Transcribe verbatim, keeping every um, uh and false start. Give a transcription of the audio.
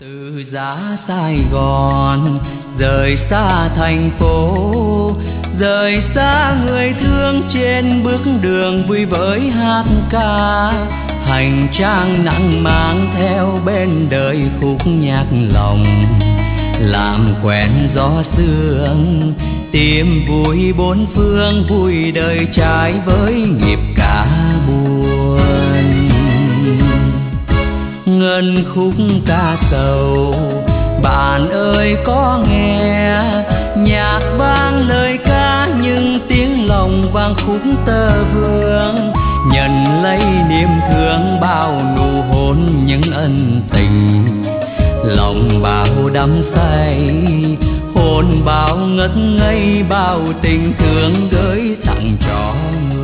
Từ giá Sài Gòn rời xa thành phố, rời xa người thương trên bước đường vui với hát ca. Hành trang nặng mang theo bên đời khúc nhạc lòng, làm quen gió sương tìm vui bốn phương, vui đời trái với nhịp ca buồn. Ngân khúc ca sầu bạn ơi có nghe, nhạc vang lời ca nhưng tiếng lòng vang khúc tơ vương. Nhận lấy niềm thương bao nụ hôn những ân tình, lòng bao đắm say hồn bao ngất ngây bao tình thương gửi tặng cho người.